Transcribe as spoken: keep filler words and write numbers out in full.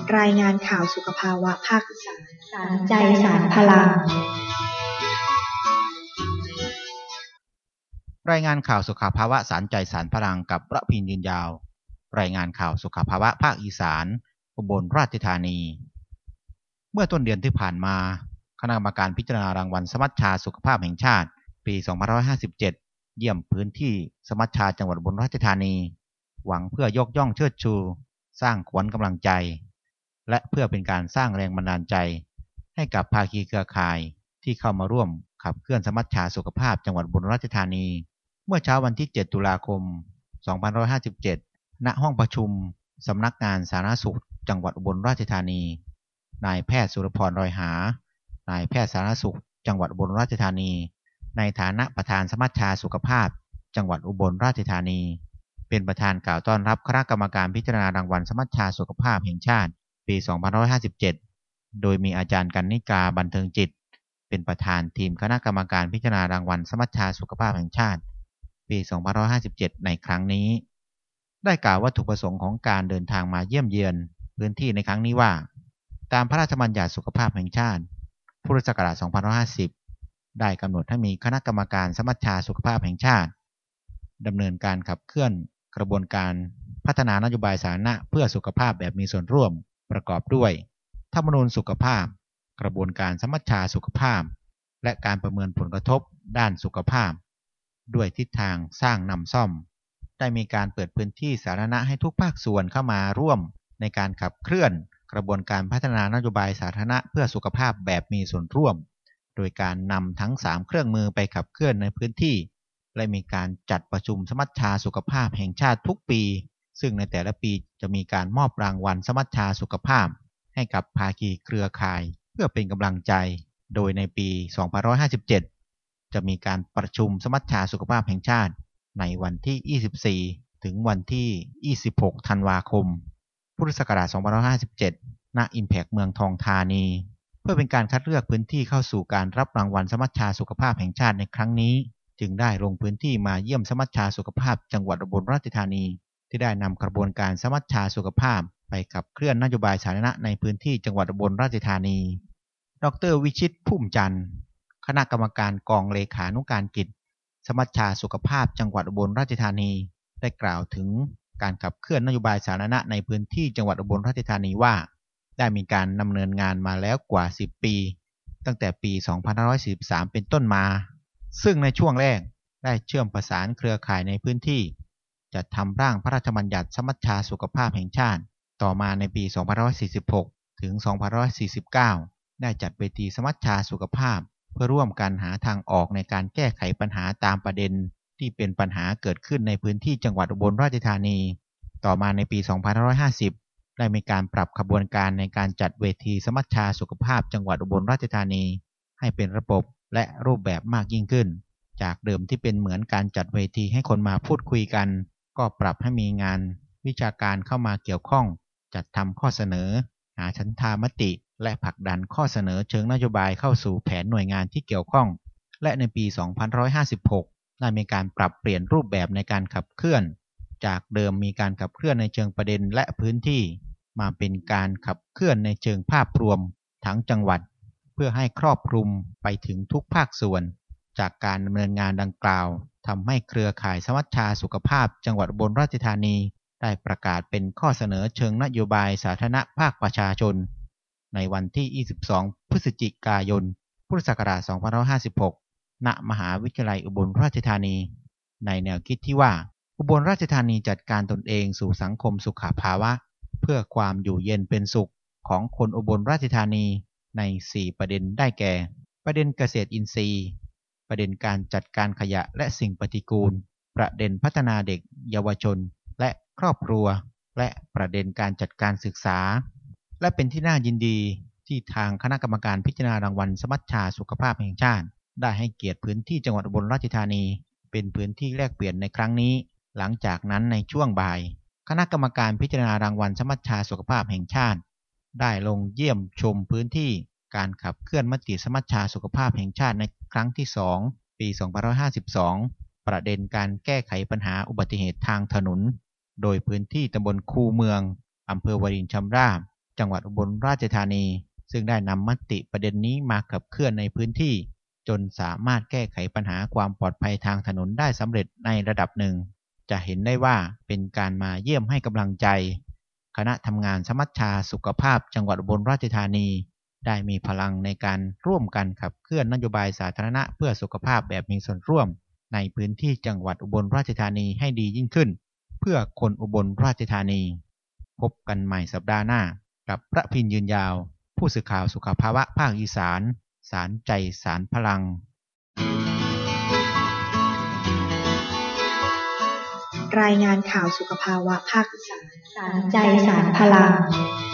รายงานข่าวสุขภาวะภาคอีสานสารใจสารพลังรายงานข่าวสุขภาวะสารใจสารพลังกับระพินยืนยาวรายงานข่าวสุขภาวะภาคอีสานอุบลราชธานีเมื่อต้นเดือนที่ผ่านมาคณะกรรมการพิจารณารางวัลสมัชชาสุขภาพแห่งชาติปีสองพันห้าร้อยห้าสิบเจ็ดเยี่ยมพื้นที่สมัชชาจังหวัดอุบลราชธานีหวังเพื่อยกย่องเชิดชูสร้างขวัญกำลังใจและเพื่อเป็นการสร้างแรงบันดาลใจให้กับภาคีเครือข่ายที่เข้ามาร่วมขับเคลื่อนสมัชชาสุขภาพจังหวัดอุบลราชธานีเมื่อเช้าวันที่เจ็ดตุลาคมสองพันห้าร้อยห้าสิบเจ็ดณห้องประชุมสำนักงานสาธารณสุขจังหวัดอุบลราชธานีนายแพทย์สุรพรรอยหานายแพทย์สาธารณสุขจังหวัดอุบลราชธานีในฐานะประธานสมัชชาสุขภาพจังหวัดอุบลราชธานีเป็นประธานกล่าวต้อนรับคณะกรรมการพิจารณารางวัลสมัชชาสุขภาพแห่งชาติปีสองพันห้าร้อยห้าสิบเจ็ดโดยมีอาจารย์กนิกาบันเทิงจิตเป็นประธานทีมคณะกรรมการพิจารณารางวัลสมัชชาสุขภาพแห่งชาติปีสองพันห้าร้อยห้าสิบเจ็ดในครั้งนี้ได้กล่าววัตถุประสงค์ของการเดินทางมาเยี่ยมเยือนพื้นที่ในครั้งนี้ว่าตามพระราชบัญญัติสุขภาพแห่งชาติพุทธศักราชสองพันห้าร้อยห้าสิบได้กำหนดให้มีคณะกรรมการสมัชชาสุขภาพแห่งชาติดำเนินการขับเคลื่อนกระบวนการพัฒนานโยบายสาธารณะเพื่อสุขภาพแบบมีส่วนร่วมประกอบด้วยธรรมนูญสุขภาพกระบวนการสมัชชาสุขภาพและการประเมินผลกระทบด้านสุขภาพด้วยทิศทางสร้างนำซ่อมได้มีการเปิดพื้นที่สาธารณะให้ทุกภาคส่วนเข้ามาร่วมในการขับเคลื่อนกระบวนการพัฒนานโยบายสาธารณะเพื่อสุขภาพแบบมีส่วนร่วมโดยการนำทั้งสามเครื่องมือไปขับเคลื่อนในพื้นที่และมีการจัดประชุมสมัชชาสุขภาพแห่งชาติทุกปีซึ่งในแต่ละปีจะมีการมอบรางวัลสมัชชาสุขภาพให้กับภาคีเครือข่ายเพื่อเป็นกำลังใจโดยในปีสองพันห้าร้อยห้าสิบเจ็ดจะมีการประชุมสมัชชาสุขภาพแห่งชาติในวันที่ยี่สิบสี่ถึงวันที่ยี่สิบหกธันวาคมพุทธศักราชสองพันห้าร้อยห้าสิบเจ็ดณ Impact เมืองทองธานีเพื่อเป็นการคัดเลือกพื้นที่เข้าสู่การรับรางวัลสมัชชาสุขภาพแห่งชาติในครั้งนี้จึงได้ลงพื้นที่มาเยี่ยมสมัชชาสุขภาพจังหวัดอุบลราชธานีที่ได้นำกระบวนการสมัชชาสุขภาพไปขับเคลื่อนนโยบายสาธารณะในพื้นที่จังหวัดอุบลราชธานีดร.วิชิตพุ่มจันทร์คณะกรรมการกองเลขานุการกิจสมัชชาสุขภาพจังหวัดอุบลราชธานีได้กล่าวถึงการขับเคลื่อนนโยบายสาธารณะในพื้นที่จังหวัดอุบลราชธานีว่าได้มีการดำเนินงานมาแล้วกว่าสิบปีตั้งแต่ปีสองพันห้าร้อยสี่สิบสามเป็นต้นมาซึ่งในช่วงแรกได้เชื่อมประสานเครือข่ายในพื้นที่จัดทำร่างพระราชบัญญัติสมัชชาสุขภาพแห่งชาติต่อมาในปีสองพันห้าร้อยสี่สิบหกถึงสองพันห้าร้อยสี่สิบเก้าได้จัดเวทีสมัชชาสุขภาพเพื่อร่วมกันหาทางออกในการแก้ไขปัญหาตามประเด็นที่เป็นปัญหาเกิดขึ้นในพื้นที่จังหวัดอุบลราชธานีต่อมาในปีสองพันห้าร้อยห้าสิบได้มีการปรับขบวนการในการจัดเวทีสมัชชาสุขภาพจังหวัดอุบลราชธานีให้เป็นระบบและรูปแบบมากยิ่งขึ้นจากเดิมที่เป็นเหมือนการจัดเวทีให้คนมาพูดคุยกันก็ปรับให้มีงานวิชาการเข้ามาเกี่ยวข้องจัดทำข้อเสนอหาฉันทามติและผลักดันข้อเสนอเชิงนโยบายเข้าสู่แผนหน่วยงานที่เกี่ยวข้องและในปีสองพันห้าร้อยห้าสิบหกได้มีการปรับเปลี่ยนรูปแบบในการขับเคลื่อนจากเดิมมีการขับเคลื่อนในเชิงประเด็นและพื้นที่มาเป็นการขับเคลื่อนในเชิงภาพรวมทั้งจังหวัดเพื่อให้ครอบคลุมไปถึงทุกภาคส่วนจากการดำเนินงานดังกล่าวทำให้เครือข่ายสมัชชาสุขภาพจังหวัดอุบลราชธานีได้ประกาศเป็นข้อเสนอเชิงนโยบายสาธารณะภาคประชาชนในวันที่ยี่สิบสองพฤศจิกายนพุทธศักราชสองพันห้าร้อยห้าสิบหกณมหาวิทยาลัยอุบลราชธานีในแนวคิดที่ว่าอุบลราชธานีจัดการตนเองสู่สังคมสุขภาวะเพื่อความอยู่เย็นเป็นสุขของคนอุบลราชธานีในสี่ประเด็นได้แก่ประเด็นเกษตรอินทรีย์ประเด็นการจัดการขยะและสิ่งปฏิกูลประเด็นพัฒนาเด็กเยาวชนและครอบครัวและประเด็นการจัดการศึกษาและเป็นที่น่ายินดีที่ทางคณะกรรมการพิจารณารางวัลสมัชชาสุขภาพแห่งชาติได้ให้เกียรติพื้นที่จังหวัดอุบลราชธานีเป็นพื้นที่แลกเปลี่ยนในครั้งนี้หลังจากนั้นในช่วงบ่ายคณะกรรมการพิจารณารางวัลสมัชชาสุขภาพแห่งชาติได้ลงเยี่ยมชมพื้นที่การขับเคลื่อนมติสมัชชาสุขภาพแห่งชาติในครั้งที่สองปีสองพันห้าร้อยห้าสิบสองประเด็นการแก้ไขปัญหาอุบัติเหตุทางถนนโดยพื้นที่ตำบลคูเมืองอำเภอวารินชำราบจังหวัดอุบลราชธานีซึ่งได้นำมติประเด็นนี้มาขับเคลื่อนในพื้นที่จนสามารถแก้ไขปัญหาความปลอดภัยทางถนนได้สำเร็จในระดับหนึ่งจะเห็นได้ว่าเป็นการมาเยี่ยมให้กำลังใจคณะทำงานสมัชชาสุขภาพจังหวัดอุบลราชธานีได้มีพลังในการร่วมกันขับเคลื่อนนโยบายสาธารณะเพื่อสุขภาพแบบมีส่วนร่วมในพื้นที่จังหวัดอุบลราชธานีให้ดียิ่งขึ้นเพื่อคนอุบลราชธานีพบกันใหม่สัปดาห์หน้ากับพระพินยืนยาวผู้สื่อข่าวสุขภาวะภาคอีสานสารใจสารพลังรายงานข่าวสุขภาวะภาคอีสานสารใจสารพลัง